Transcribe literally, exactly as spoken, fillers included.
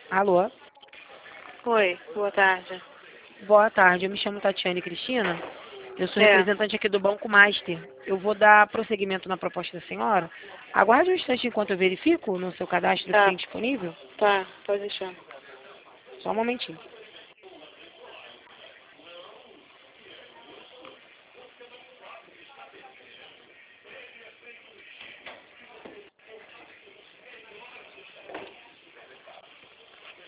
Alô? Oi, boa tarde. Boa tarde, eu me chamo Tatiane Cristina. Eu sou É, representante aqui do Banco Master. Eu vou dar prosseguimento na proposta da senhora. Aguarde um instante enquanto eu verifico no seu cadastro que tá, tem disponível. tá, pode deixar. Só um momentinho.